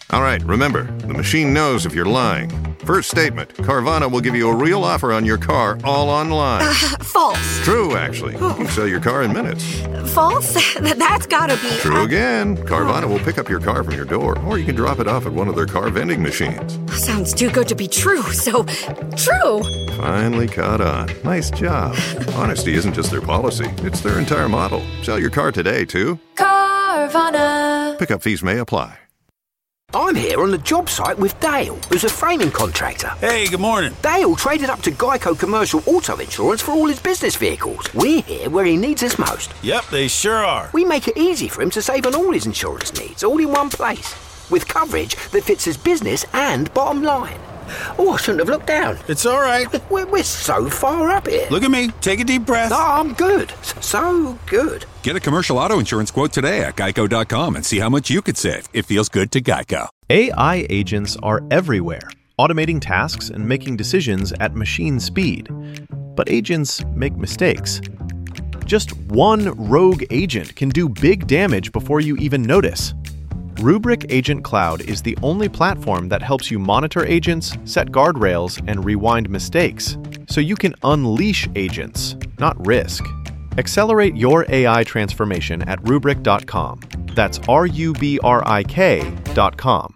All right, remember, the machine knows if you're lying. First statement, Carvana will give you a real offer on your car all online. False. True, actually. You can sell your car in minutes. False? That's gotta be... True again. Carvana will pick up your car from your door, or you can drop it off at one of their car vending machines. Sounds too good to be true, so... True! Finally caught on. Nice job. Honesty isn't just their policy, it's their entire model. Sell your car today, too. Carvana. Pickup fees may apply. I'm here on the job site with Dale, who's a framing contractor. Hey, good morning. Dale traded up to Geico Commercial Auto Insurance for all his business vehicles. We're here where he needs us most. Yep, they sure are. We make it easy for him to save on all his insurance needs, all in one place, with coverage that fits his business and bottom line. Oh, I shouldn't have looked down. It's all right. We're so far up here. Look at me. Take a deep breath. No, I'm good. So good. Get a commercial auto insurance quote today at geico.com and see how much you could save. It feels good to Geico. AI agents are everywhere, automating tasks and making decisions at machine speed. But agents make mistakes. Just one rogue agent can do big damage before you even notice. Rubrik Agent Cloud is the only platform that helps you monitor agents, set guardrails, and rewind mistakes, so you can unleash agents, not risk. Accelerate your AI transformation at Rubrik.com. That's RUBRIK.com.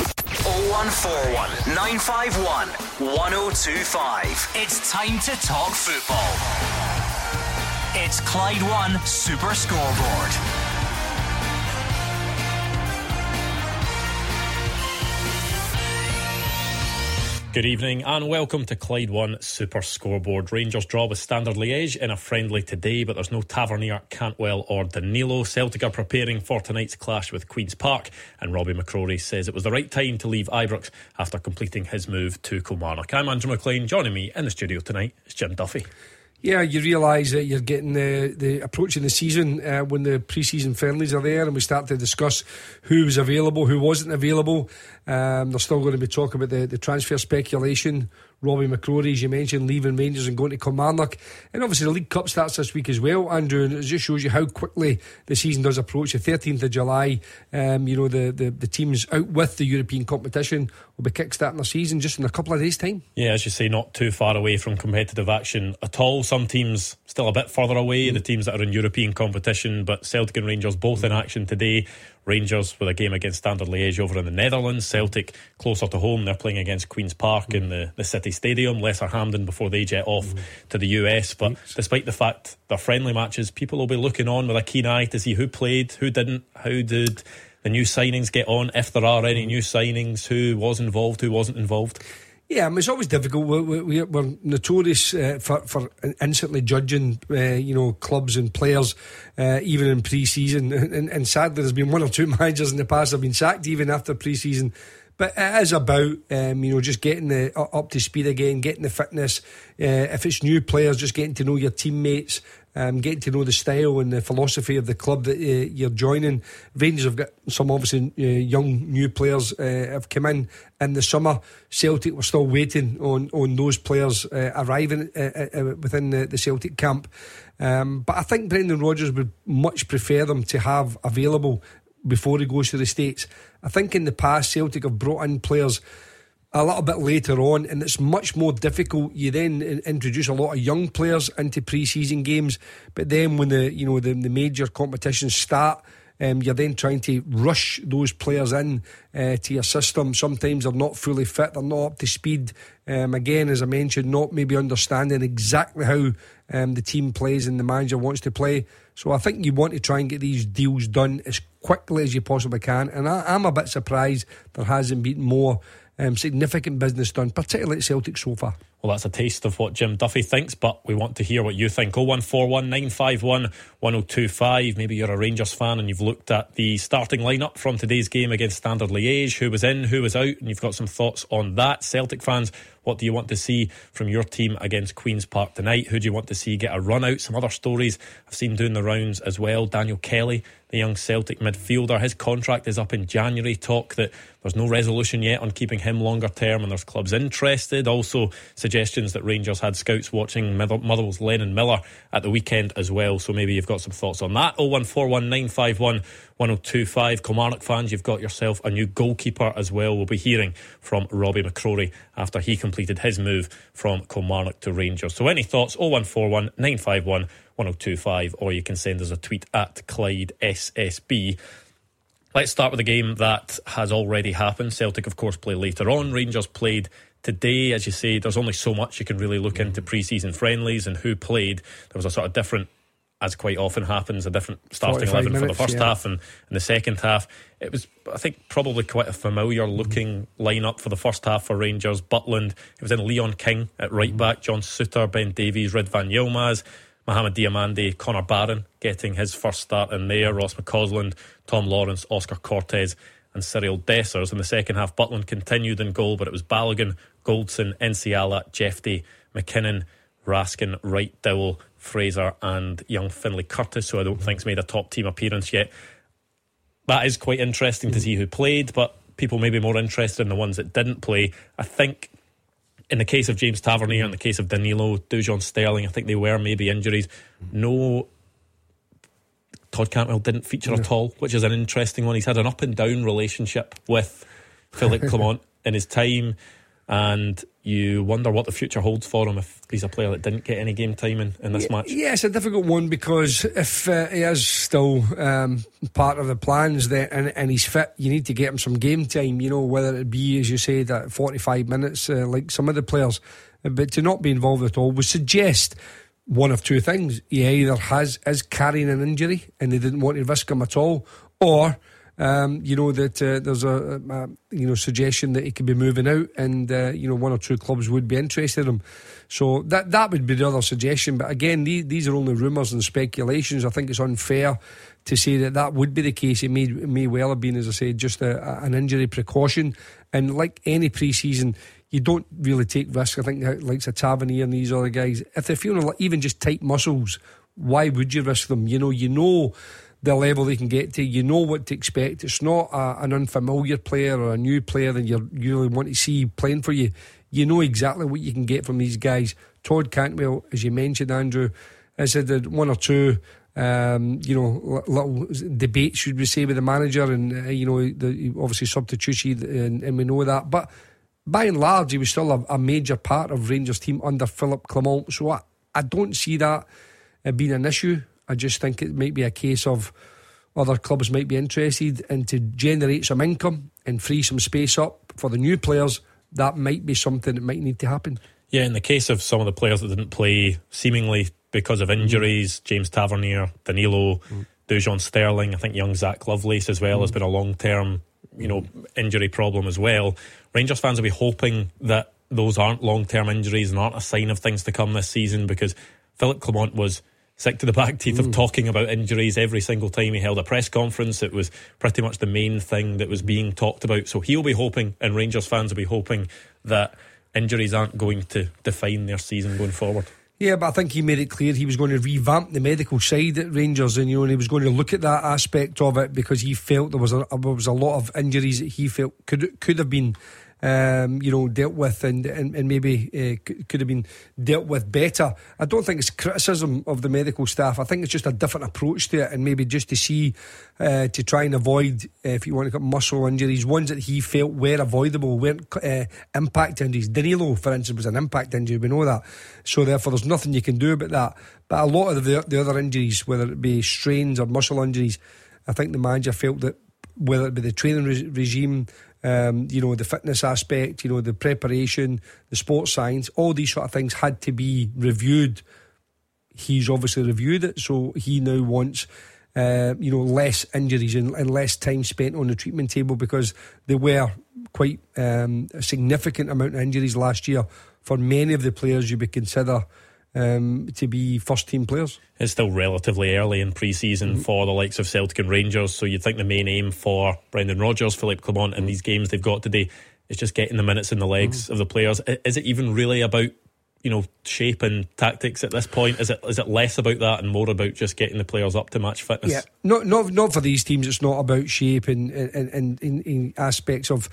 0141 951 1025. It's time to talk football. It's Clyde One Super Scoreboard. Good evening and welcome to Clyde One Super Scoreboard. Rangers draw with Standard Liège in a friendly today, but there's no Tavernier, Cantwell or Danilo. Celtic are preparing for tonight's clash with Queen's Park, and Robbie McCrory says it was the right time to leave Ibrox after completing his move to Kilmarnock. I'm Andrew McLean. Joining me in the studio tonight is Jim Duffy. Yeah, you realise that you're getting the approaching the season when the pre-season friendlies are there and we start to discuss who was available, who wasn't available. There's still going to be talk about the transfer speculation. Robbie McCrory, as you mentioned, leaving Rangers and going to Kilmarnock. And obviously the League Cup starts this week as well, Andrew, and it just shows you how quickly the season does approach. The 13th of July, the teams out with the European competition will be kick-starting their season just in a couple of days' time. Yeah, as you say, not too far away from competitive action at all. Some teams still a bit further away, the teams that are in European competition, but Celtic and Rangers both in action today. Rangers with a game against Standard Liège over in the Netherlands. Celtic closer to home, they're playing against Queen's Park in the City Stadium. Lesser Hampden before they jet off to the US. But despite the fact they're friendly matches, people will be looking on with a keen eye to see who played, who didn't, how did the new signings get on, if there are any new signings, who was involved, who wasn't involved. Yeah, I mean, it's always difficult. We're notorious for instantly judging, clubs and players, even in pre-season. And sadly, there's been one or two managers in the past that have been sacked even after pre-season. But it is about, just getting up to speed again, getting the fitness. If it's new players, just getting to know your teammates, getting to know the style and the philosophy of the club that you're joining. Rangers have got some obviously young new players have come in the summer. Celtic were still waiting on those players arriving within the Celtic camp. But I think Brendan Rodgers would much prefer them to have available before he goes to the States. I think in the past Celtic have brought in players a little bit later on, and it's much more difficult. You then introduce a lot of young players into pre-season games, but then when the major competitions start, you're then trying to rush those players in to your system. Sometimes they're not fully fit, they're not up to speed. Again, as I mentioned, not maybe understanding exactly how the team plays and the manager wants to play. So I think you want to try and get these deals done as quickly as you possibly can. And I'm a bit surprised there hasn't been more significant business done, particularly at Celtic so far. Well, that's a taste of what Jim Duffy thinks, but we want to hear what you think. 0141 951 1025. Maybe you're a Rangers fan and you've looked at the starting lineup from today's game against Standard Liège, who was in, who was out, and you've got some thoughts on that. Celtic fans, what do you want to see from your team against Queen's Park tonight? Who do you want to see get a run out? Some other stories I've seen doing the rounds as well. Daniel Kelly, the young Celtic midfielder, his contract is up in January. Talk that There's no resolution yet on keeping him longer term, and there's clubs interested. Also, suggestions that Rangers had scouts watching Motherwell's Lennon Miller at the weekend as well. So maybe you've got some thoughts on that. 0141 951 1025. Kilmarnock fans, you've got yourself a new goalkeeper as well. We'll be hearing from Robbie McCrory after he completed his move from Kilmarnock to Rangers. So any thoughts? 0141 951 1025, or you can send us a tweet at Clyde SSB. Let's start with a game that has already happened. Celtic, of course, play later on. Rangers played today. As you say, there's only so much you can really look into pre-season friendlies and who played. There was a sort of different, as quite often happens, a different starting 11 for the first half and in the second half. It was, I think, probably quite a familiar looking lineup for the first half for Rangers. Butland, it was in Leon King at right back, John Suter, Ben Davies, Ridvan Yilmaz, Mohamed Diamande, Connor Barron getting his first start in there, Ross McCausland, Tom Lawrence, Oscar Cortez and Cyril Dessers. In the second half, Butland continued in goal, but it was Balogun, Goldson, Enciala, Jefty, McKinnon, Raskin, Wright, Dowell, Fraser and young Finlay Curtis, who I don't think's made a top team appearance yet. That is quite interesting to see who played, but people may be more interested in the ones that didn't play. I think in the case of James Tavernier, in the case of Danilo, Dujon Sterling, I think they were maybe injuries. No, Todd Cantwell didn't feature at all, which is an interesting one. He's had an up and down relationship with Philippe Clement in his time, and you wonder what the future holds for him if he's a player that didn't get any game time in this match. Yeah, it's a difficult one because if he is still part of the plans there and he's fit, you need to get him some game time, you know, whether it be, as you say, that 45 minutes like some of the players. But to not be involved at all would suggest one of two things. He either is carrying an injury and they didn't want to risk him at all, or you know, that there's a suggestion that he could be moving out, and you know, one or two clubs would be interested in him. So that would be the other suggestion. But again, these are only rumours and speculations. I think it's unfair to say that would be the case. It may well have been, as I said, just an injury precaution. And like any pre-season, you don't really take risks. I think like Tavernier and these other guys, if they're feeling like even just tight muscles, why would you risk them? You know the level they can get to, you know what to expect. It's not an unfamiliar player or a new player that you really want to see playing for you. You know exactly what you can get from these guys. Todd Cantwell, as you mentioned, Andrew, has had one or two little debates, should we say, with the manager, and obviously substitution, and we know that, but by and large he was still a major part of Rangers team under Philippe Clement. So I don't see that being an issue. I just think it might be a case of other clubs might be interested, and to generate some income and free some space up for the new players, that might be something that might need to happen. Yeah, in the case of some of the players that didn't play seemingly because of injuries, James Tavernier, Danilo, Dujon Sterling, I think young Zach Lovelace as well has been a long-term injury problem as well. Rangers fans will be hoping that those aren't long-term injuries and aren't a sign of things to come this season, because Philippe Clement was sick to the back teeth of talking about injuries every single time he held a press conference. It was pretty much the main thing that was being talked about. So he'll be hoping, and Rangers fans will be hoping, that injuries aren't going to define their season going forward. Yeah, but I think he made it clear he was going to revamp the medical side at Rangers, and and he was going to look at that aspect of it, because he felt there was a lot of injuries that he felt could have been dealt with, and maybe could have been dealt with better. I don't think it's criticism of the medical staff. I think it's just a different approach to it, and maybe just to see to try and avoid, if you want to get muscle injuries, ones that he felt were avoidable, weren't impact injuries. Danilo, for instance, was an impact injury, we know that, so therefore there's nothing you can do about that. But a lot of the other injuries, whether it be strains or muscle injuries, I think the manager felt that whether it be the training regime, the fitness aspect, the preparation, the sports science, all these sort of things had to be reviewed. He's obviously reviewed it, so he now wants less injuries and less time spent on the treatment table, because there were quite a significant amount of injuries last year for many of the players you would consider to be first team players. It's still relatively early in pre-season for the likes of Celtic and Rangers, so you'd think the main aim for Brendan Rodgers, Philippe Clement, and these games they've got today is just getting the minutes in the legs of the players. Is it even really about shape and tactics at this point? Is it less about that and more about just getting the players up to match fitness? Yeah, not for these teams. It's not about shape and in aspects of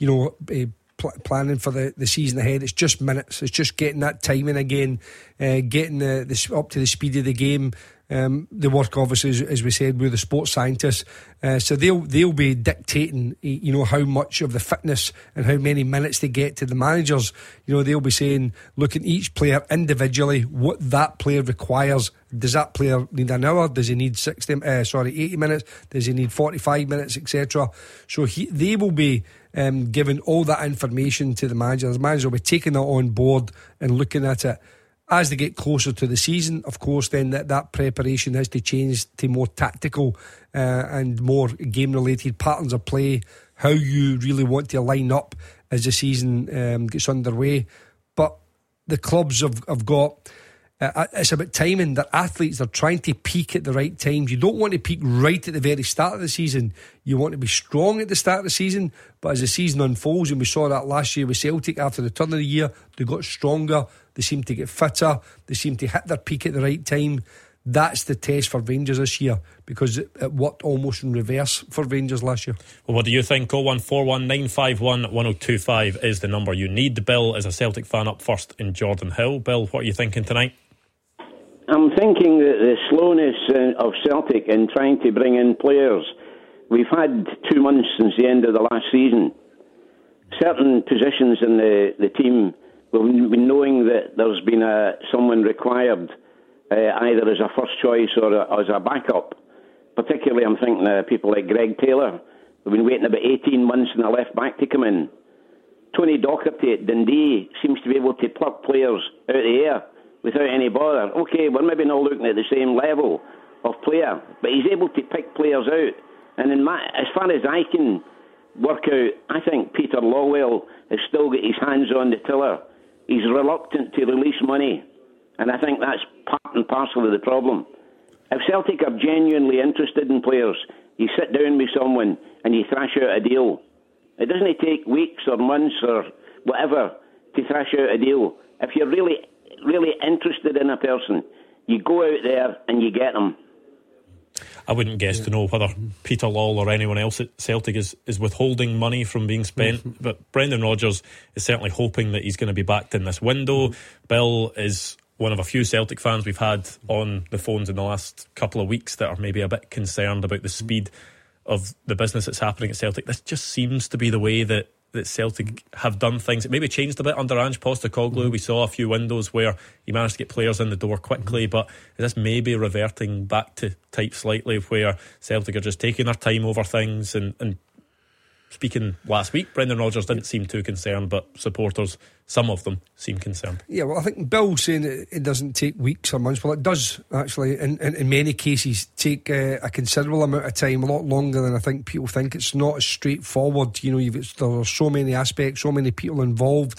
planning for the season ahead. It's just minutes. It's just getting that timing again, getting the up to the speed of the game. The work, obviously, as we said, with the sports scientists, so they'll be dictating, how much of the fitness and how many minutes they get to the managers. They'll be saying, looking at each player individually, what that player requires. Does that player need an hour? Does he need 80 minutes? Does he need 45 minutes, etc.? So they will be giving all that information to the manager. The manager will be taking that on board and looking at it. As they get closer to the season, of course, then that preparation has to change to more tactical and more game-related patterns of play, how you really want to line up as the season gets underway. But the clubs have got... it's about timing. That athletes are trying to peak at the right times. You don't want to peak right at the very start of the season. You want to be strong at the start of the season, but as the season unfolds, and we saw that last year with Celtic after the turn of the year, they got stronger, they seem to get fitter, they seem to hit their peak at the right time. That's the test for Rangers this year, because it worked almost in reverse for Rangers last year. Well, what do you think? 0141 951 1025 is the number you need. Bill is a Celtic fan up first in Jordan Hill. Bill, what are you thinking tonight? I'm thinking that the slowness of Celtic in trying to bring in players. We've had 2 months since the end of the last season. Certain positions in the team, we've been knowing that there's been someone required, either as a first choice or as a backup. Particularly, I'm thinking of people like Greg Taylor. We've been waiting about 18 months on a left back to come in. Tony Docherty at Dundee seems to be able to pluck players out of the air without any bother. Okay, we're maybe not looking at the same level of player, but he's able to pick players out. And as far as I can work out, I think Peter Lawwell has still got his hands on the tiller. He's reluctant to release money, and I think that's part and parcel of the problem. If Celtic are genuinely interested in players, you sit down with someone and you thrash out a deal. It doesn't take weeks or months or whatever to thrash out a deal. If you're really interested in a person, you go out there and you get them. I wouldn't guess to know whether Peter Lawwell or anyone else at Celtic is withholding money from being spent, but Brendan Rodgers is certainly hoping that he's going to be backed in this window. Bill is one of a few Celtic fans we've had on the phones in the last couple of weeks that are maybe a bit concerned about the speed of the business that's happening at Celtic. This just seems to be the way that Celtic have done things. It maybe changed a bit under Ange Postecoglou. We saw a few windows where he managed to get players in the door quickly, but is this maybe reverting back to type slightly where Celtic are just taking their time over things? And speaking last week, Brendan Rodgers didn't seem too concerned, but supporters, some of them, seem concerned. Yeah, well, I think Bill's saying it doesn't take weeks or months. Well, it does actually in many cases take a considerable amount of time, a lot longer than I think people think. It's not as straightforward. There are so many aspects, so many people involved.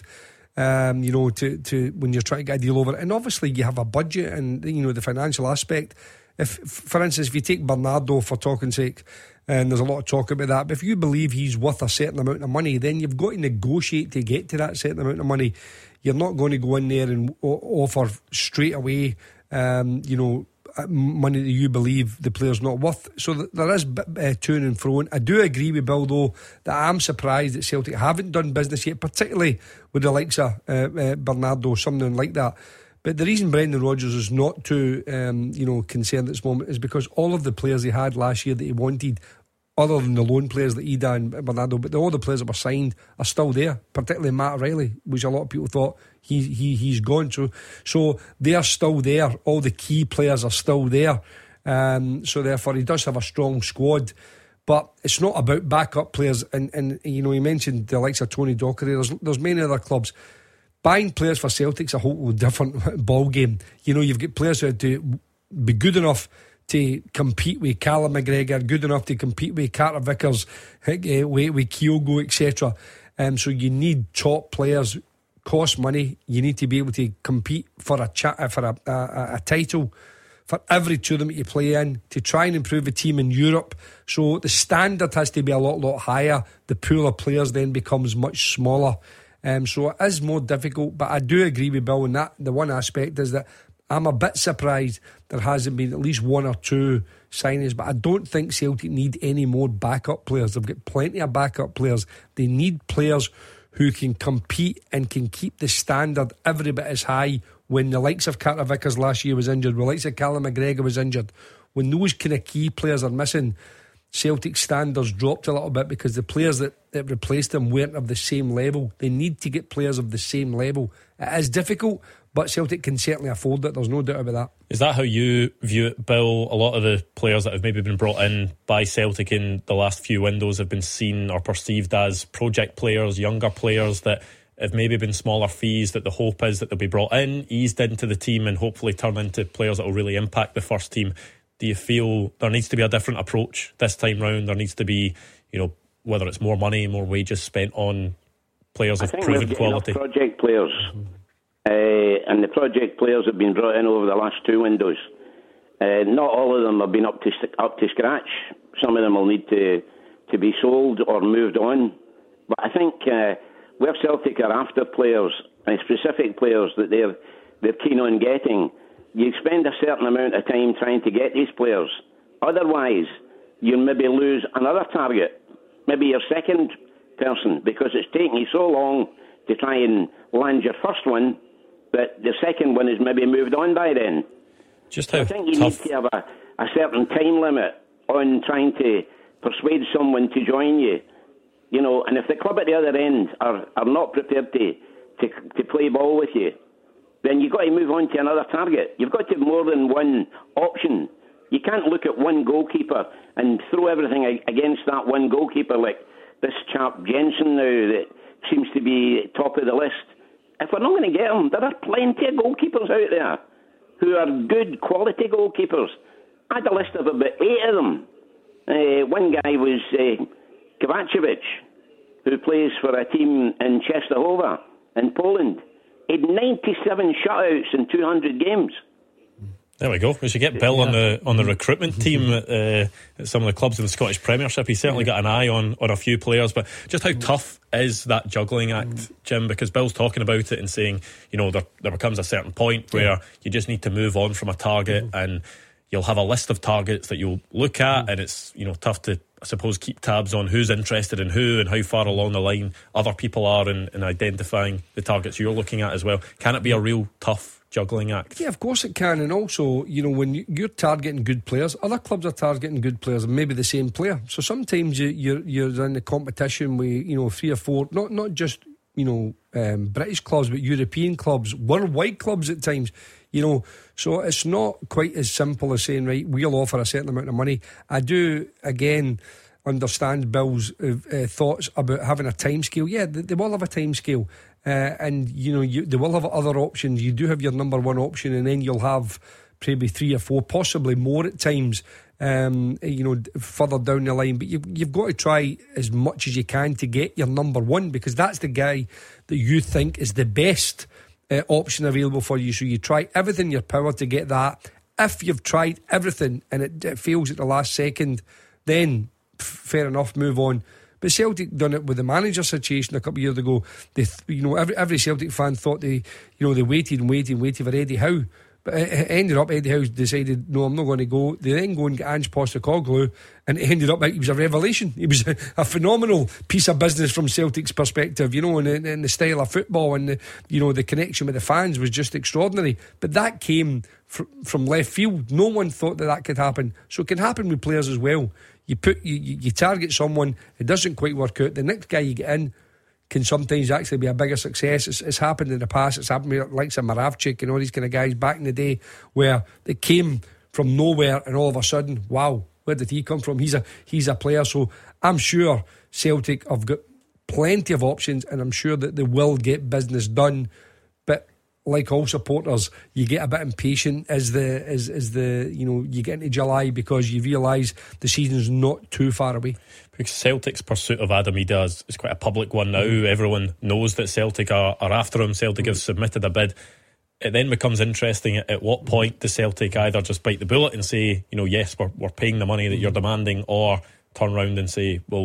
To when you're trying to get a deal over it, and obviously you have a budget and the financial aspect. For instance, if you take Bernardo for talking sake, and there's a lot of talk about that, but if you believe he's worth a certain amount of money, then you've got to negotiate to get to that certain amount of money. You're not going to go in there and offer straight away money that you believe the player's not worth. So there is to and fro. I do agree with Bill, though, that I'm surprised that Celtic haven't done business yet, particularly with the likes of Bernardo, something like that. But the reason Brendan Rodgers is not too concerned at this moment is because all of the players he had last year that he wanted, other than the loan players like Ida and Bernardo, but all the players that were signed are still there, particularly Matt O'Reilly, which a lot of people thought he's gone through. So they are still there. All the key players are still there. So therefore he does have a strong squad. But it's not about backup players. And you mentioned the likes of Tony Docherty. There's many other clubs. Buying players for Celtic's a whole different ball game. You've got players who have to be good enough to compete with Callum McGregor, good enough to compete with Carter Vickers, with Kyogo, etc. So you need top players, cost money. You need to be able to compete for a title for every tournament you play in, to try and improve the team in Europe. So the standard has to be a lot higher. The pool of players then becomes much smaller. So it is more difficult, but I do agree with Bill in that the one aspect is that I'm a bit surprised there hasn't been at least one or two signings, but I don't think Celtic need any more backup players. They've got plenty of backup players. They need players who can compete and can keep the standard every bit as high. When the likes of Carter Vickers last year was injured, when the likes of Callum McGregor was injured, when those kind of key players are missing, Celtic standards dropped a little bit because the players that replaced them weren't of the same level. They need to get players of the same level. It is difficult, but Celtic can certainly afford it. There's no doubt about that. Is that how you view it, Bill? A lot of the players that have maybe been brought in by Celtic in the last few windows have been seen or perceived as project players, younger players that have maybe been smaller fees, that the hope is that they'll be brought in, eased into the team and hopefully turn into players that will really impact the first team. Do you feel there needs to be a different approach this time round? There needs to be, whether it's more money, more wages spent on players of proven quality. Project players, and the project players have been brought in over the last two windows. Not all of them have been up to scratch. Some of them will need to be sold or moved on. But I think where Celtic are after players, and specific players that they're keen on getting, you spend a certain amount of time trying to get these players. Otherwise, you'll maybe lose another target, maybe your second person, because it's taken you so long to try and land your first one that the second one is maybe moved on by then. I think you need to have a certain time limit on trying to persuade someone to join you. And if the club at the other end are not prepared to play ball with you, then you've got to move on to another target. You've got to have more than one option. You can't look at one goalkeeper and throw everything against that one goalkeeper like this chap Jensen now that seems to be top of the list. If we're not going to get him, there are plenty of goalkeepers out there who are good quality goalkeepers. I had a list of about 8 of them. One guy was Kovacevic, who plays for a team in Częstochowa in Poland. He had 97 shutouts in 200 games. There we go. We should get Bill on the recruitment team at some of the clubs in the Scottish Premiership. He's certainly got an eye on a few players. But just how tough is that juggling act, Jim? Because Bill's talking about it and saying, there becomes a certain point where you just need to move on from a target, and you'll have a list of targets that you'll look at, and it's tough to, I suppose, keep tabs on who's interested in who and how far along the line other people are in identifying the targets you're looking at as well. Can it be a real tough juggling act? Yeah, of course it can. And also, when you're targeting good players, other clubs are targeting good players and maybe the same player. So sometimes you're in the competition with 3 or 4, not just British clubs, but European clubs, worldwide clubs at times. So it's not quite as simple as saying, right, we'll offer a certain amount of money. I do, again, understand Bill's thoughts about having a time scale. Yeah, they will have a time scale, and they will have other options. You do have your number one option, and then you'll have maybe 3 or 4, possibly more at times, further down the line. But you've got to try as much as you can to get your number one, because that's the guy that you think is the best option available for you. So you try everything in your power to get that. If you've tried everything and it fails at the last second, then fair enough, move on. But Celtic done it with the manager situation a couple of years ago. Every Celtic fan thought they waited for Eddie Howe. But it ended up Eddie Howe decided, no, I'm not going to go. They then go and get Ange Postecoglou, and it ended up he was a revelation. He was a phenomenal piece of business from Celtic's perspective, and the style of football and the connection with the fans was just extraordinary. But that came from left field. No one thought that could happen. So it can happen with players as well. You target someone, it doesn't quite work out. The next guy you get in can sometimes actually be a bigger success. It's happened in the past. It's happened with like Moravcik and all these kind of guys back in the day, where they came from nowhere and all of a sudden, wow, where did he come from? He's a player. So I'm sure Celtic have got plenty of options, and I'm sure that they will get business done. But like all supporters, you get a bit impatient as you get into July, because you realise the season's not too far away. Because Celtic's pursuit of Adam Idah is quite a public one now. Everyone knows that Celtic are after him. Celtic have submitted a bid. It then becomes interesting at what point does Celtic either just bite the bullet and say, yes, we're paying the money that you're demanding, or turn round and say, well,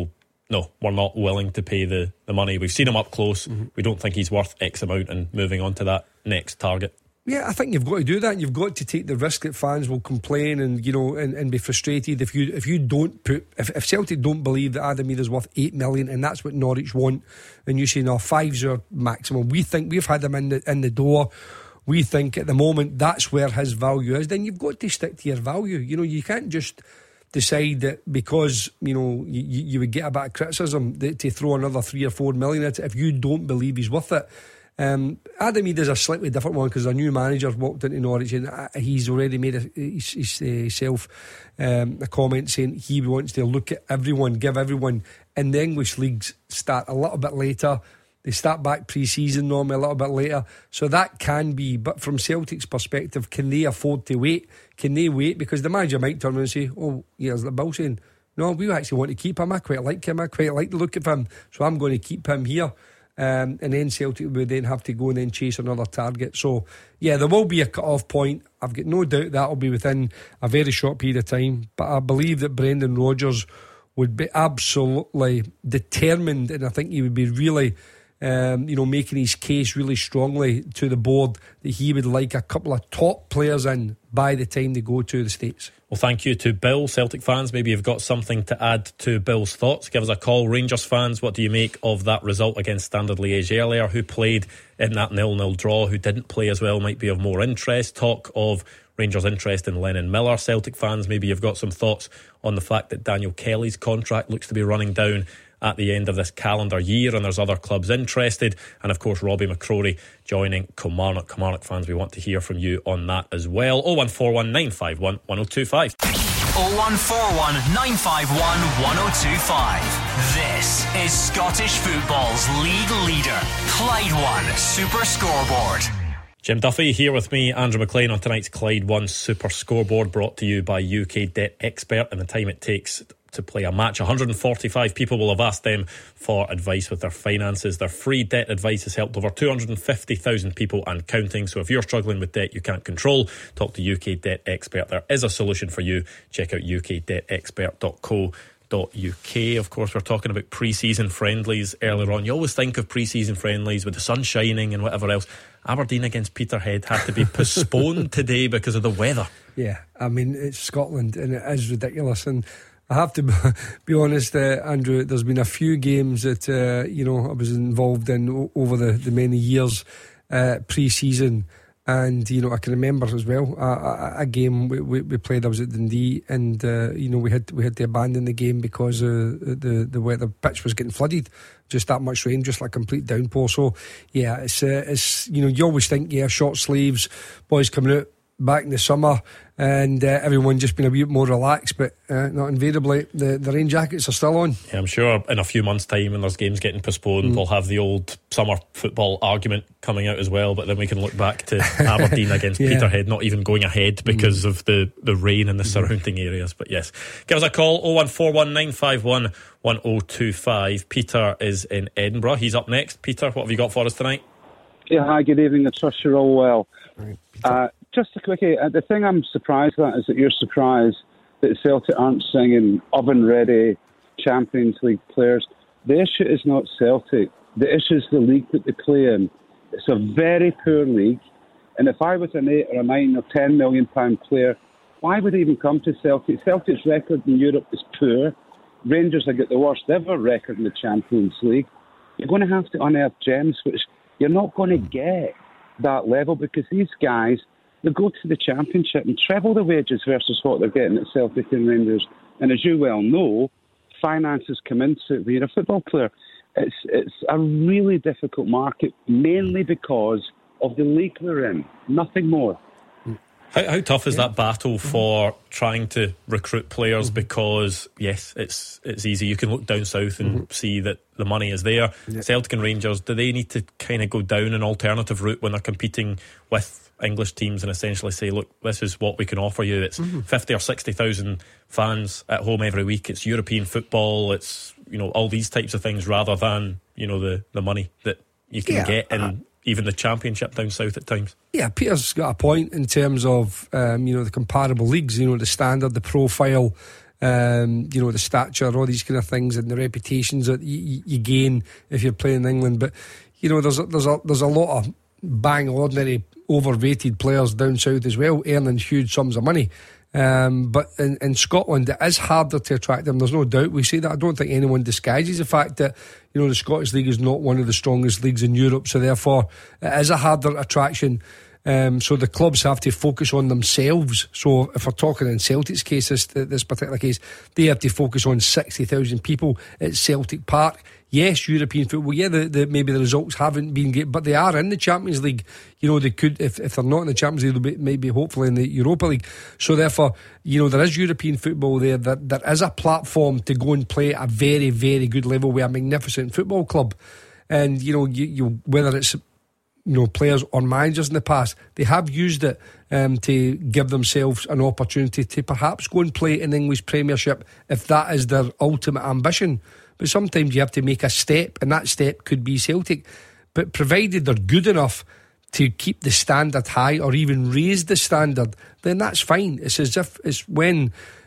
no, we're not willing to pay the money. We've seen him up close. We don't think he's worth X amount, and moving on to that next target. Yeah, I think you've got to do that. You've got to take the risk that fans will complain and, you know, and be frustrated if you don't put, if Celtic don't believe that Adam Ida's worth 8 million, and that's what Norwich want, and you say no, 5's your maximum. We think we've had him in the door. We think at the moment that's where his value is. Then you've got to stick to your value. You know, you can't just decide that because, you know, you would get a bit of criticism to throw another 3 or 4 million at it if you don't believe he's worth it. Adam Ida's a slightly different one because a new manager's walked into Norwich and he's already made himself a comment saying he wants to look at everyone, give everyone. In the English leagues start a little bit later. They start back pre-season normally a little bit later, so that can be. But from Celtic's perspective, can they afford to wait? Can they wait? Because the manager might turn around and say, oh, here's the bill saying, no, we actually want to keep him. I quite like him. I quite like the look of him, so I'm going to keep him here. And then Celtic would then have to go and then chase another target. So yeah, there will be a cut-off point. I've got no doubt that will be within a very short period of time, but I believe that Brendan Rodgers would be absolutely determined, and I think he would be really making his case really strongly to the board that he would like a couple of top players in by the time they go to the States. Well, thank you to Bill. Celtic fans, maybe you've got something to add to Bill's thoughts. Give us a call. Rangers fans, what do you make of that result against Standard Liège earlier? Who played in that 0-0 draw? Who didn't play as well might be of more interest. Talk of Rangers' interest in Lennon Miller. Celtic fans, maybe you've got some thoughts on the fact that Daniel Kelly's contract looks to be running down at the end of this calendar year, and there's other clubs interested. And of course, Robbie McCrory joining Kilmarnock. Kilmarnock fans, we want to hear from you on that as well. 0141 951 1025. 0141 951 1025. This is Scottish football's league leader, Clyde One Super Scoreboard. Jim Duffy here with me, Andrew McLean, on tonight's Clyde One Super Scoreboard, brought to you by UK Debt Expert. And the time it takes to play a match, 145 people will have asked them for advice with their finances. Their free debt advice has helped over 250,000 people and counting. So if you're struggling with debt you can't control, talk to UK Debt Expert. There is a solution for you. Check out ukdebtexpert.co.uk. Of course, we're talking about pre-season friendlies earlier on. You always think of pre-season friendlies with the sun shining and whatever else. Aberdeen against Peterhead had to be postponed today because of the weather. Yeah, I mean, it's Scotland and it is ridiculous. And I have to be honest, Andrew, there's been a few games that I was involved in over the many years pre-season, and I can remember as well a game we played. I was at Dundee, and we had to abandon the game because the weather pitch was getting flooded. Just that much rain, just like a complete downpour. So yeah, it's you always think short sleeves, boys coming out back in the summer, and everyone just been a bit more relaxed, but not invariably. The rain jackets are still on. Yeah, I'm sure in a few months' time, when there's games getting postponed, we'll have the old summer football argument coming out as well. But then we can look back to Aberdeen against Peterhead not even going ahead because of the rain in the surrounding areas. But yes, give us a call, 0141 951 1025. Peter is in Edinburgh. He's up next. Peter, what have you got for us tonight? Yeah, hi, good evening. I trust you're all well. Just a quickie, the thing I'm surprised at is that you're surprised that Celtic aren't singing oven-ready Champions League players. The issue is not Celtic. The issue is the league that they play in. It's a very poor league, and if I was an 8 or a 9 or £10 million player, why would I even come to Celtic? Celtic's record in Europe is poor. Rangers have got the worst ever record in the Champions League. You're going to have to unearth gems, which you're not going to get that level, because these guys, they go to the Championship and treble the wages versus what they're getting at Celtic and Rangers. And as you well know, finances come into it when you're a football player. It's a really difficult market, mainly because of the league they're in. Nothing more. How tough is that battle for trying to recruit players? Because yes, it's easy. You can look down south and see that the money is there. Celtic and Rangers, do they need to kind of go down an alternative route when they're competing with English teams and essentially say, look, this is what we can offer you? It's 50 or 60,000 fans at home every week. It's European football. It's all these types of things, rather than the money that you can get in even the Championship down south at times. Yeah, Peter's got a point in terms of the comparable leagues. The standard, the profile, the stature, all these kind of things, and the reputations that you gain if you're playing in England. But there's a lot of bang ordinary overrated players down south as well, earning huge sums of money. But in Scotland, it is harder to attract them. There's no doubt. We say that. I don't think anyone disguises the fact that the Scottish League is not one of the strongest leagues in Europe, so therefore it is a harder attraction. So the clubs have to focus on themselves. So if we're talking in Celtic's case, this particular case, they have to focus on 60,000 people at Celtic Park. Yes, European football. Yeah, maybe the results haven't been great, but they are in the Champions League. They could, if they're not in the Champions League, they'll be maybe hopefully in the Europa League. So therefore, there is European football there. There is a platform to go and play at a very, very good level with a magnificent football club. And you whether it's players or managers in the past, they have used it to give themselves an opportunity to perhaps go and play in the English Premiership if that is their ultimate ambition. But sometimes you have to make a step, and that step could be Celtic. But provided they're good enough to keep the standard high or even raise the standard, then that's fine. It's as if it's when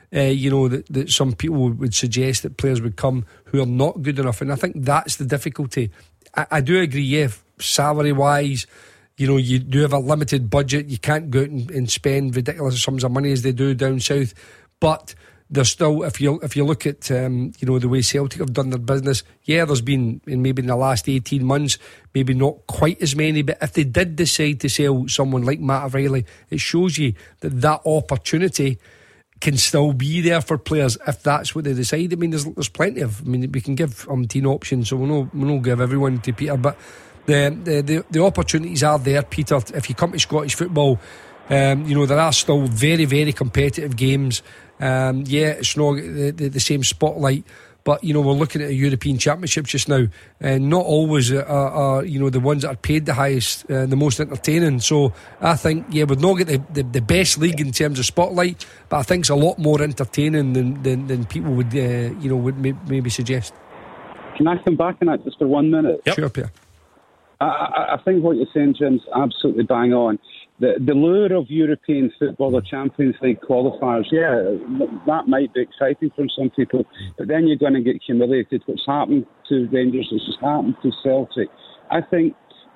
that some people would suggest that players would come who are not good enough, and I think that's the difficulty. I do agree, yeah, salary wise, you do have a limited budget. You can't go out and spend ridiculous sums of money as they do down south, but there's still, if you look at the way Celtic have done their business, yeah, there's been maybe in the last 18 months maybe not quite as many, but if they did decide to sell someone like Matt O'Reilly, it shows you that opportunity can still be there for players if that's what they decide. I mean, there's plenty of, we can give umpteen options, so we'll not give everyone to Peter, but the opportunities are there, Peter. If you come to Scottish football, there are still very, very competitive games. It's not the same spotlight, but we're looking at a European Championship just now, and not always are the ones that are paid the highest, the most entertaining. So I think we'd not get the best league in terms of spotlight, but I think it's a lot more entertaining than people would maybe suggest. Can I come back on that just for 1 minute? Yep. Sure, Pierre. I think what you're saying, Jim's absolutely bang on. The lure of European football or Champions League qualifiers, that might be exciting for some people, but then you're going to get humiliated. What's happened to Rangers has happened to Celtic. I think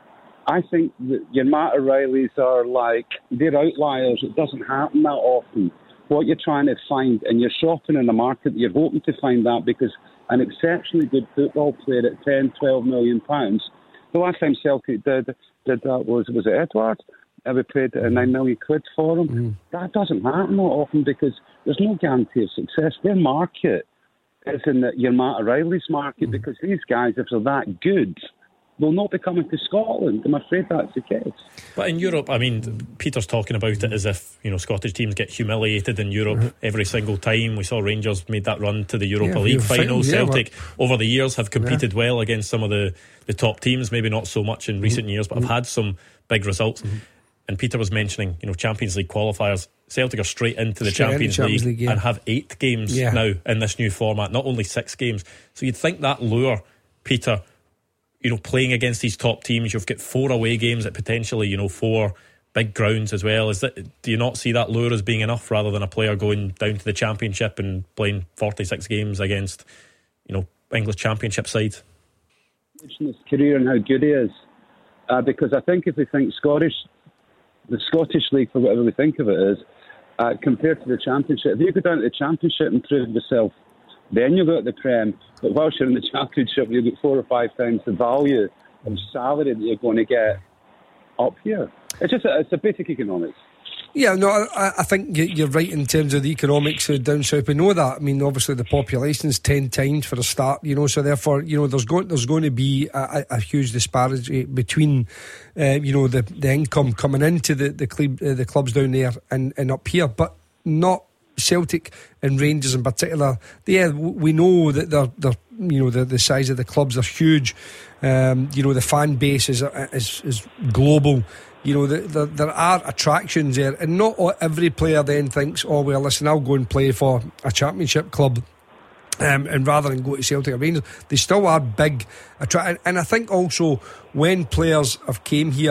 that your Matt O'Reillys are they're outliers. It doesn't happen that often. What you're trying to find, and you're shopping in the market, you're hoping to find that, because an exceptionally good football player at £10-12 million. The last time Celtic did that was it Edward? We paid £9 million for him. That doesn't happen that often because there's no guarantee of success. Their market is in your Matt O'Reilly's market because these guys, if they're that good, will not be coming to Scotland. I'm afraid that's the case. But in Europe, Peter's talking about it as if Scottish teams get humiliated in Europe every single time. We saw Rangers made that run to the Europa League final. Celtic over the years have competed well against some of the top teams, maybe not so much in recent years, but have had some big results. And Peter was mentioning Champions League qualifiers. Celtic are straight into the Champions League and have 8 games now in this new format, not only 6 games. So you'd think that lure, Peter, playing against these top teams, you've got 4 away games at potentially 4 big grounds as well. Do you not see that lure as being enough rather than a player going down to the Championship and playing 46 games against English Championship sides? His career and how good he is, because I think if we think the Scottish League, for whatever we think of it, is compared to the Championship. If you go down to the Championship and prove yourself, then you go to the Prem. But whilst you're in the Championship, you get 4 or 5 times the value of salary that you're going to get up here. It's a basic economics. Yeah, no, I think you're right in terms of the economics down south. We know that. Obviously the population's 10 times for a start, so therefore, there's going to be a huge disparity between, the income coming into the clubs down there and up here, but not Celtic and Rangers in particular. We know that they're the size of the clubs are huge. The fan base is global. There are attractions there, and not every player then thinks, oh well, listen, I'll go and play for a Championship club, and rather than go to Celtic or Rangers. They still are big and I think also when players have came here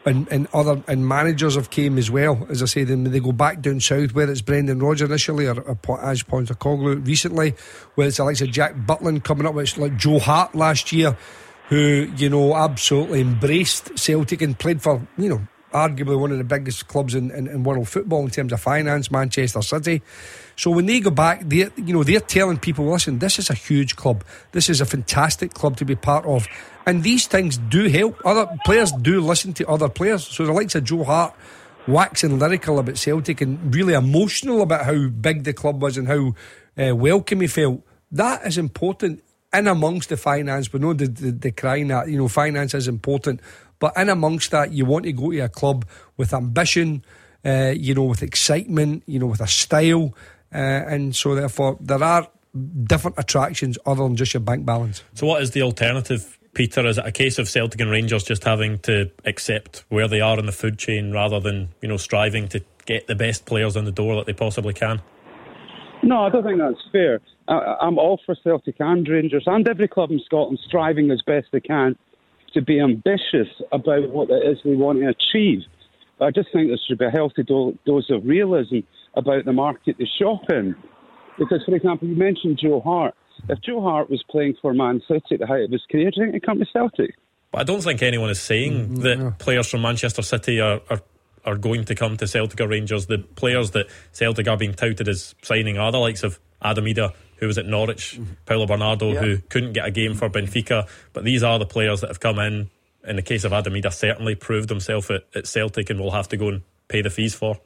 and managers have came as well. As I say, they go back down south, whether it's Brendan Rodgers initially or Ange Postecoglou recently, whether it's Alexa Jack Butland coming up, it's like Joe Hart last year, who, you know, absolutely embraced Celtic and played for, you know, arguably one of the biggest clubs in world football in terms of finance, Manchester City. So when they go back, they're telling people, listen, this is a huge club, this is a fantastic club to be part of, and these things do help. Other players do listen to other players. So the likes of Joe Hart waxing lyrical about Celtic and really emotional about how big the club was and how welcome he felt. That is important in amongst the finance. We know the crying that, you know, finance is important, but in amongst that, you want to go to a club with ambition, with excitement, with a style, and so therefore there are different attractions other than just your bank balance. So what is the alternative, Peter? Is it a case of Celtic and Rangers just having to accept where they are in the food chain rather than, striving to get the best players in the door that they possibly can? No, I don't think that's fair. I'm all for Celtic and Rangers and every club in Scotland striving as best they can to be ambitious about what it is they want to achieve. But I just think there should be a healthy dose of realism about the market they shop in. Because, for example, you mentioned Joe Hart. If Joe Hart was playing for Man City at the height of his career, do you think he'd come to Celtic? But I don't think anyone is saying that players from Manchester City are going to come to Celtic or Rangers. The players that Celtic are being touted as signing are the likes of Adam Ida, who was at Norwich, Paulo Bernardo, who couldn't get a game for Benfica. But these are the players that have come in the case of Adam Ida, certainly proved himself at Celtic and will have to go and pay the fees for.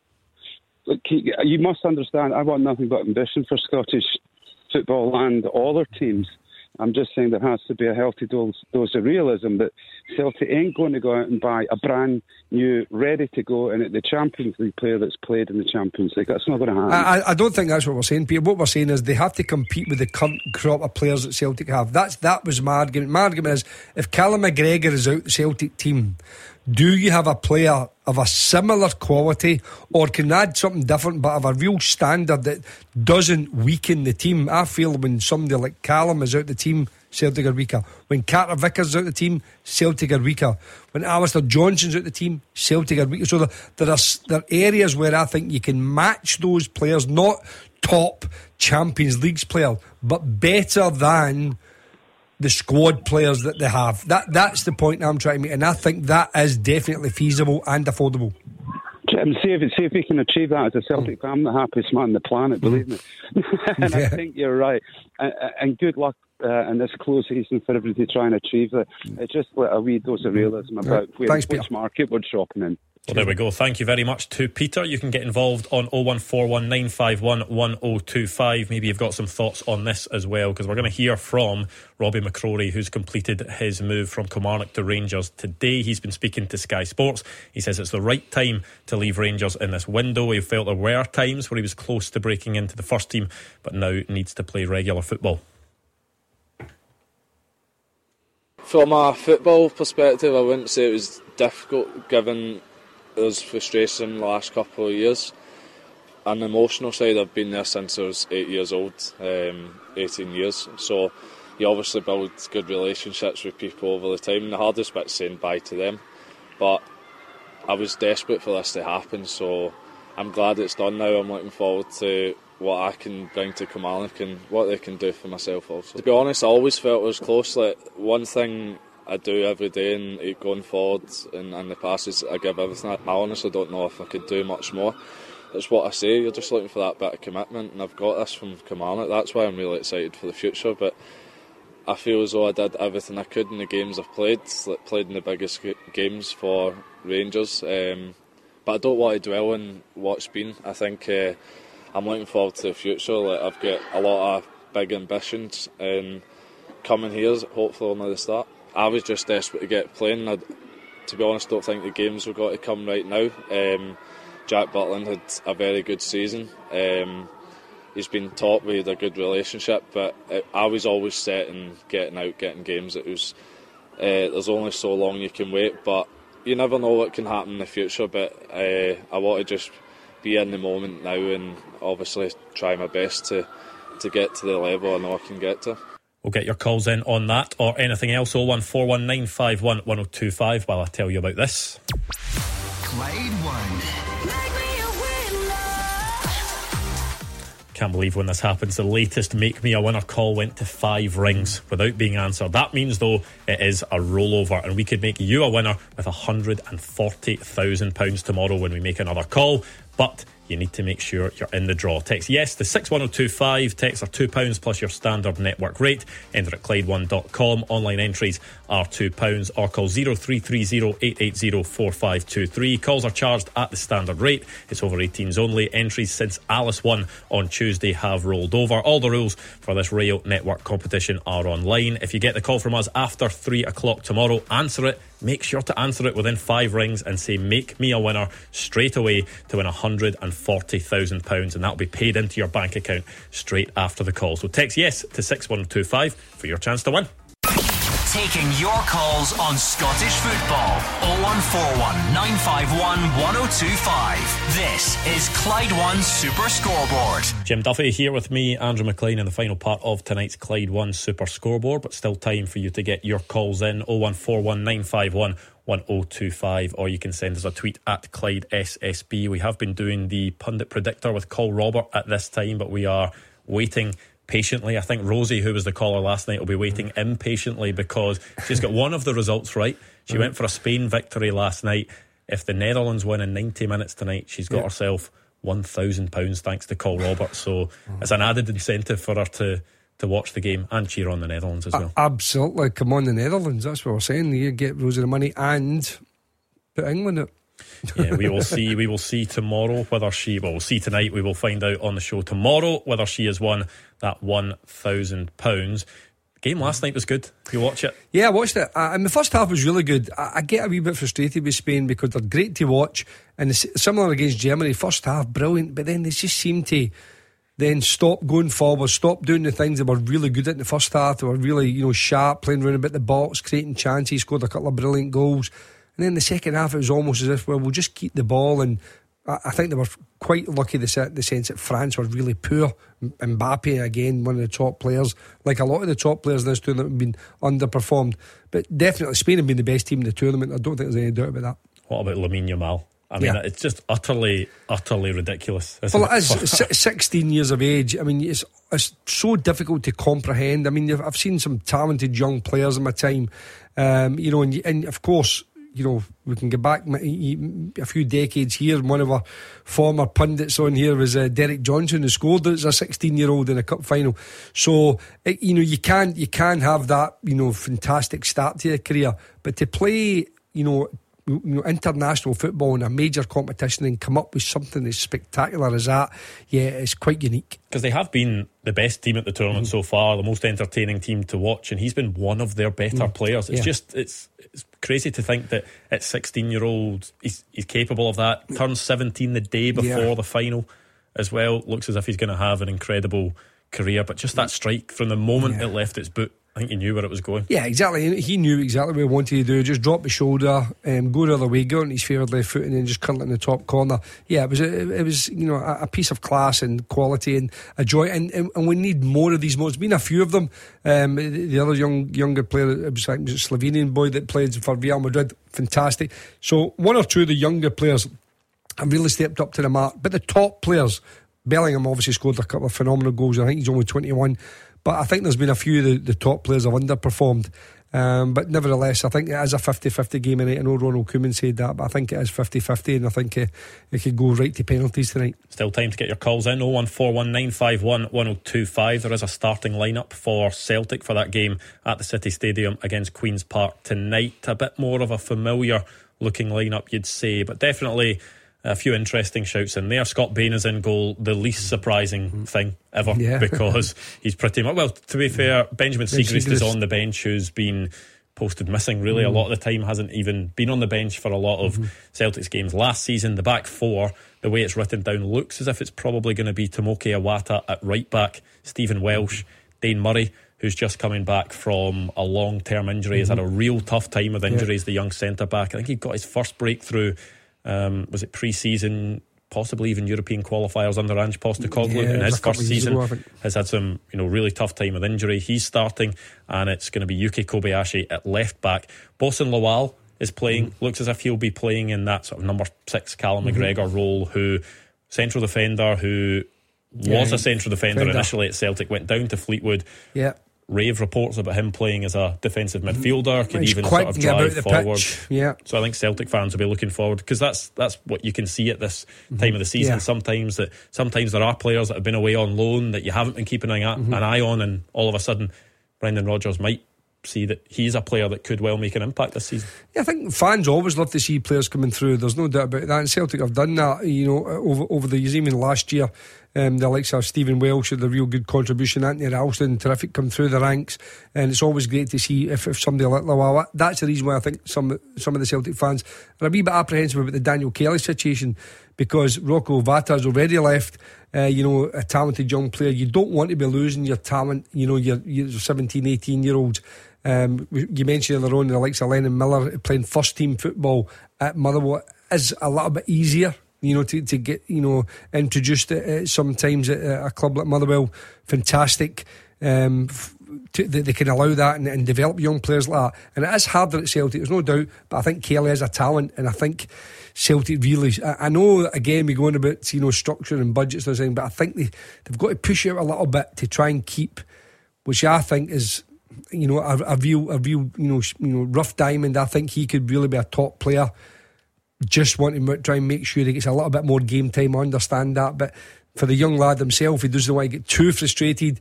Look, you must understand, I want nothing but ambition for Scottish football and all their teams. I'm just saying there has to be a healthy dose of realism that Celtic ain't going to go out and buy a brand new, ready to go in at the Champions League player that's played in the Champions League. That's not going to happen. I don't think that's what we're saying, Peter. What we're saying is they have to compete with the current crop of players that Celtic have. That was my argument. My argument is, if Callum McGregor is out the Celtic team, do you have a player of a similar quality, or can add something different but have a real standard that doesn't weaken the team? I feel when somebody like Callum is out the team, Celtic are weaker. When Carter Vickers is out the team, Celtic are weaker. When Alistair Johnson's out the team, Celtic are weaker. So there are areas where I think you can match those players, not top Champions League players, but better than the squad players that they have. That's the point I'm trying to make, and I think that is definitely feasible and affordable. Jim, see if we can achieve that as a Celtic fan. I'm the happiest man on the planet, believe me. And I think you're right. And good luck in this close season for everybody trying to achieve it. It's just a wee dose of realism about which market we're shopping in. Well, there we go. Thank you very much to Peter. You can get involved on 0141 951 1025. Maybe you've got some thoughts on this as well, because we're going to hear from Robbie McCrory, who's completed his move from Kilmarnock to Rangers today. He's been speaking to Sky Sports. He says it's the right time to leave Rangers in this window. He felt there were times where he was close to breaking into the first team, but now needs to play regular football. From a football perspective, I wouldn't say it was difficult, given there was frustration the last couple of years. On the emotional side, I've been there since I was 8 years old, 18 years. So you obviously build good relationships with people over the time. The hardest bit's saying bye to them. But I was desperate for this to happen, so I'm glad it's done now. I'm looking forward to what I can bring to Kilmarnock and what they can do for myself also. To be honest, I always felt it was close. Like, one thing I do every day and going forward and the past is I give everything. I honestly don't know if I could do much more. That's what I say, you're just looking for that bit of commitment, and I've got this from Kilmarnock. That's why I'm really excited for the future. But I feel as though I did everything I could in the games I've played, played in the biggest games for Rangers. But I don't want to dwell on what's been. I think I'm looking forward to the future. I've got a lot of big ambitions, and coming here is hopefully only the start. I was just desperate to get playing. To be honest, don't think the games have got to come right now. Jack Butland had a very good season. He's been top, we had a good relationship, but I was always set in getting out, getting games. It was there's only so long you can wait, but you never know what can happen in the future. But I want to just be in the moment now and obviously try my best to get to the level I know I can get to. We'll get your calls in on that or anything else. 01419511025 while I tell you about this. Clyde won. Can't believe when this happens. The latest Make Me a Winner call went to 5 rings without being answered. That means, though, it is a rollover, and we could make you a winner with £140,000 tomorrow when we make another call. But you need to make sure you're in the draw. Text yes to 61025. Texts are £2 plus your standard network rate. Enter at Clyde1.com. Online entries are £2 or call 0330 880 4523. Calls are charged at the standard rate. It's over 18s only. Entries since Alice won on Tuesday have rolled over. All the rules for this Rail Network competition are online. If you get the call from us after 3 o'clock tomorrow, answer it. Make sure to answer it within 5 rings and say make me a winner straight away to win £140,000, and that'll be paid into your bank account straight after the call. So text yes to 61025 for your chance to win. Taking your calls on Scottish football. 0141 951 1025. This is Clyde One Super Scoreboard. Jim Duffy here with me, Andrew McLean, in the final part of tonight's Clyde One Super Scoreboard, but still time for you to get your calls in. 0141 951 1025, or you can send us a tweet at Clyde SSB. We have been doing the pundit predictor with Col Robert at this time, but we are waiting patiently. I think Rosie, who was the caller last night, will be waiting impatiently because she's got one of the results right. She went for a Spain victory last night. If the Netherlands win in 90 minutes tonight, she's got herself £1,000 thanks to Col Robert. So it's an added incentive for her to watch the game and cheer on the Netherlands as well. Absolutely, come on the Netherlands, that's what we're saying. You get Rosie the money and put England up. Yeah, we will see. We will see tomorrow whether she. Well, we'll see tonight. We will find out on the show tomorrow whether she has won that £1,000. Game last night was good. You watch it? Yeah, I watched it. And the first half was really good. I get a wee bit frustrated with Spain because they're great to watch, and similar against Germany. First half brilliant, but then they just seem to then stop going forward, stop doing the things they were really good at in the first half. They were really, sharp, playing around about the box, creating chances, scored a couple of brilliant goals. And then the second half, it was almost as if, we'll just keep the ball. And I think they were quite lucky in the sense that France were really poor. Mbappe, again, one of the top players. Like a lot of the top players in this tournament have been underperformed. But definitely, Spain have been the best team in the tournament. I don't think there's any doubt about that. What about Lamine Yamal? I mean, it's just utterly ridiculous. Well, it is 16 years of age. I mean, it's so difficult to comprehend. I mean, I've seen some talented young players in my time, and of course, we can go back a few decades here. One of our former pundits on here was Derek Johnson, who scored as a 16-year-old in a cup final. So, you can have that, fantastic start to your career, but to play, international football in a major competition and come up with something as spectacular as that, it's quite unique. Because they have been the best team at the tournament so far, the most entertaining team to watch, and he's been one of their better players. It's crazy to think that at 16-year-old he's capable of that. Turns 17 the day before the final as well. Looks as if he's going to have an incredible career, but just that strike from the moment it left its boot, I think he knew where it was going. Yeah, exactly. He knew exactly what he wanted to do. Just drop the shoulder, go the other way, go on his favoured left foot, and then just curl it in the top corner. Yeah, it was a piece of class and quality and a joy. And we need more of these moments. There's been a few of them. The other younger player, it was like a Slovenian boy that played for Real Madrid. Fantastic. So one or two of the younger players have really stepped up to the mark. But the top players, Bellingham obviously scored a couple of phenomenal goals. I think he's only 21. But I think there's been a few of the top players have underperformed. But nevertheless, I think it is a 50-50 game tonight. I know Ronald Koeman said that, but I think it is 50-50, and I think it could go right to penalties tonight. Still time to get your calls in. 01419511025. There is a starting lineup for Celtic for that game at the City Stadium against Queen's Park tonight. A bit more of a familiar looking lineup, you'd say, but definitely a few interesting shouts in there. Scott Bain is in goal, the least surprising thing ever, because he's pretty much, well, to be fair, Benjamin Siegrist is on the bench, who's been posted missing really a lot of the time, hasn't even been on the bench for a lot of Celtic's games last season. The back four, the way it's written down, looks as if it's probably going to be Tomoki Iwata at right back, Stephen Welsh, Dane Murray, who's just coming back from a long-term injury, has had a real tough time with injuries, the young centre-back. I think he got his first breakthrough, was it pre-season possibly even European qualifiers under Ange Postecoglou in his first season. Has had some really tough time with injury. He's starting, and it's going to be Yuki Kobayashi at left back. Bosun Lawal is playing. Looks as if he'll be playing in that sort of number 6 Callum McGregor role, who central defender who was a central defender initially at Celtic, went down to Fleetwood. Rave reports about him playing as a defensive midfielder, could even sort of drive forward. So I think Celtic fans will be looking forward, because that's what you can see at this time of the season. Sometimes there are players that have been away on loan that you haven't been keeping an eye on, and all of a sudden Brendan Rodgers might see that he's a player that could well make an impact this season. I think fans always love to see players coming through. There's no doubt about that, and Celtic have done that over the years. Even last year, the likes of Stephen Welsh had a real good contribution. Anthony Ralston, terrific, come through the ranks, and it's always great to see if somebody like Lawal. That's the reason why I think some of the Celtic fans are a wee bit apprehensive about the Daniel Kelly situation, because Rocco Vata's already left. A talented young player. You don't want to be losing your talent. Your 17, 18 year olds. You mentioned earlier on the likes of Lennon Miller playing first team football at Motherwell is a little bit easier, to get introduced sometimes at a club like Motherwell. Fantastic. They can allow that and develop young players like that, and it is harder at Celtic, there's no doubt, but I think Kelly has a talent, and I think Celtic really, I know again we go on about structure and budgets and everything, but I think they've got to push out a little bit to try and keep, which I think is a real rough diamond. I think he could really be a top player. Just want to try and make sure he gets a little bit more game time. I understand that, but for the young lad himself, he doesn't want to get too frustrated.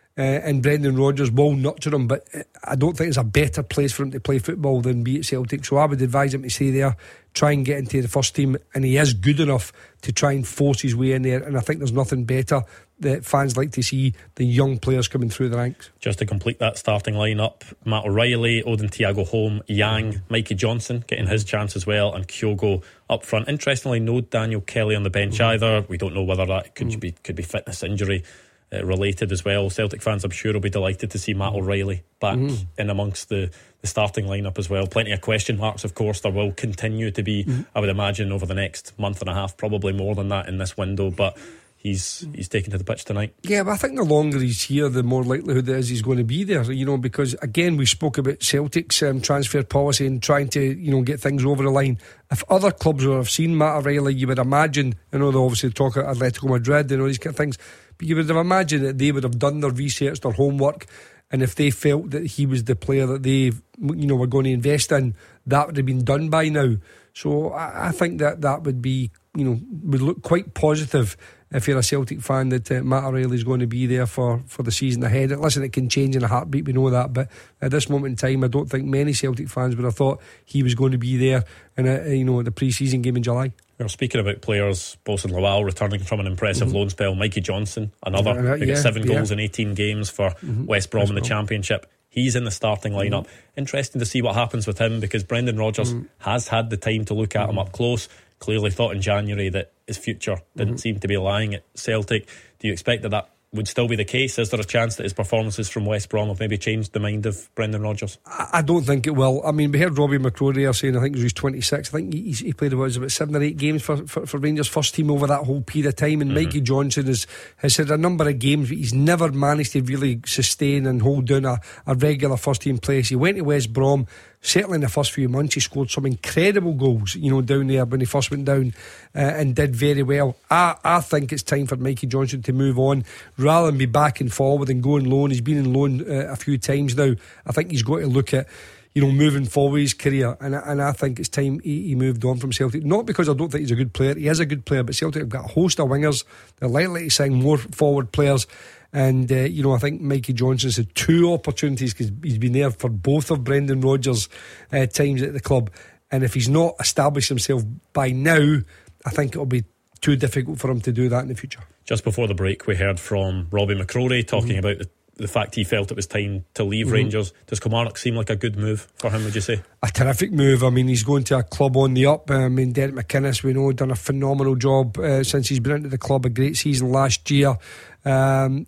And Brendan Rodgers will nurture him, but I don't think there's a better place for him to play football than be at Celtic. So I would advise him to stay there, try and get into the first team, and he is good enough to try and force his way in there. And I think there's nothing better that fans like to see than young players coming through the ranks. Just to complete that starting line-up, Matt O'Reilly, Odin Thiago Holm, Yang, Mikey Johnson getting his chance as well, and Kyogo up front. Interestingly, no Daniel Kelly on the bench either. We don't know whether that could be fitness injury related as well. Celtic fans, I'm sure, will be delighted to see Matt O'Reilly back in amongst the starting lineup as well. Plenty of question marks, of course. There will continue to be, I would imagine, over the next month and a half, probably more than that in this window, but he's taken to the pitch tonight. Yeah, but I think the longer he's here, the more likelihood there is he's going to be there, because again we spoke about Celtic's transfer policy and trying to get things over the line. If other clubs would have seen Matt O'Reilly, you would imagine, they obviously talk about Atletico Madrid and all these kind of things, but you would have imagined that they would have done their research, their homework, and if they felt that he was the player that they were going to invest in, that would have been done by now. So I think that would be would look quite positive if you're a Celtic fan, that Matt O'Reilly is going to be there for the season ahead. Listen, it can change in a heartbeat, we know that, but at this moment in time I don't think many Celtic fans would have thought he was going to be there in the pre-season game in July. Well, speaking about players, Bosun Lawal returning from an impressive loan spell, Mikey Johnson, another, got 7 goals in 18 games for West Brom in the Championship. He's in the starting lineup. Interesting to see what happens with him, because Brendan Rodgers has had the time to look at him up close. Clearly thought in January that his future didn't seem to be lying at Celtic. Do you expect that would still be the case? Is there a chance that his performances from West Brom have maybe changed the mind of Brendan Rodgers? I don't think it will. I mean, we heard Robbie McCrory saying, I think he was 26, I think he played about 7 or 8 games for Rangers first team over that whole period of time, and Mikey Johnson has had a number of games, but he's never managed to really sustain and hold down a regular first team place. He went to West Brom. Certainly in the first few months he scored some incredible goals down there when he first went down, and did very well. I think it's time for Mikey Johnson to move on rather than be back and forward and go on loan. He's been in loan a few times now. I think he's got to look at moving forward his career, and I think it's time he moved on from Celtic. Not because I don't think he's a good player, he is a good player, but Celtic have got a host of wingers. They're likely to sign more forward players. And I think Mikey Johnson's had 2 opportunities, because he's been there for both of Brendan Rodgers' times at the club, and if he's not established himself by now, I think it'll be too difficult for him to do that in the future. Just before the break, we heard from Robbie McCrory talking about the fact he felt it was time to leave Rangers. Does Kilmarnock seem like a good move for him, would you say? A terrific move. I mean, he's going to a club on the up. I mean, Derek McInnes, we know, done a phenomenal job since he's been into the club. A great season last year. Again,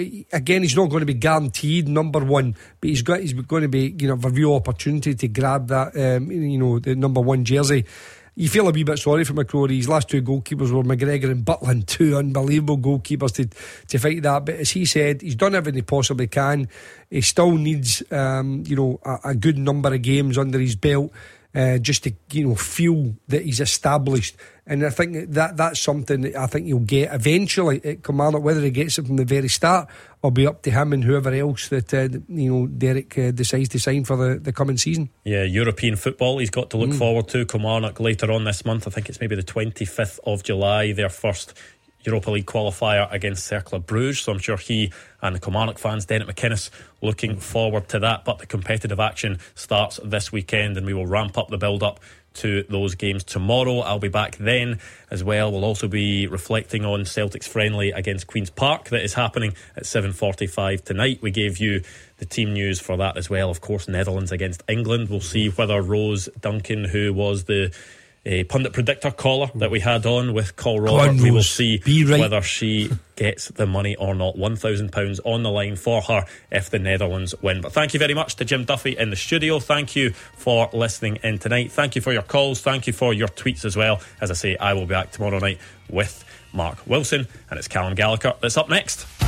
he's not going to be guaranteed number one, but he's going to be a real opportunity to grab that the number one jersey. you feel a wee bit sorry for McCrory. His last two goalkeepers were McGregor and Butland, two unbelievable goalkeepers to fight that. But as he said, he's done everything he possibly can. He still needs a good number of games under his belt just to feel that he's established. And I think that's something that I think he'll get eventually at Kilmarnock. Whether he gets it from the very start will be up to him and whoever else that Derek decides to sign for the coming season. Yeah, European football he's got to look forward to. Kilmarnock later on this month, I think it's maybe the 25th of July, their first Europa League qualifier against Cercle Bruges. So I'm sure he and the Kilmarnock fans, Derek McInnes, looking forward to that. But the competitive action starts this weekend, and we will ramp up the build-up to those games tomorrow. I'll be back then as well. We'll also be reflecting on Celtic's friendly against Queen's Park that is happening at 7:45 tonight. We gave you the team news for that as well. Of course, Netherlands against England. We'll see whether Rose Duncan, who was the pundit predictor caller that we had on with Col Robert, we will see whether she gets the money or not. £1,000 on the line for her if the Netherlands win. But thank you very much to Jim Duffy in the studio. Thank you for listening in tonight. Thank you for your calls. Thank you for your tweets as well. As I say, I will be back tomorrow night with Mark Wilson, and it's Callum Gallagher that's up next.